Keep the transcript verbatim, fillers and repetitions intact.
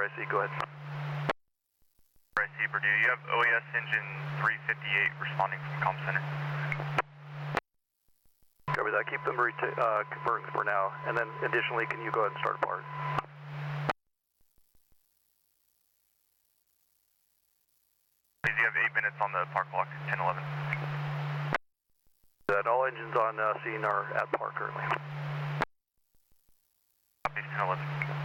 I C, go ahead. I C, Purdue, you have O E S engine three fifty-eight responding from comm center. Copy that, keep them reta uh, confirmed for now, and then additionally, can you go ahead and start a part? Please, you have eight minutes on the park clock, ten eleven. That all engines on uh, scene are at park currently. Copies, ten eleven.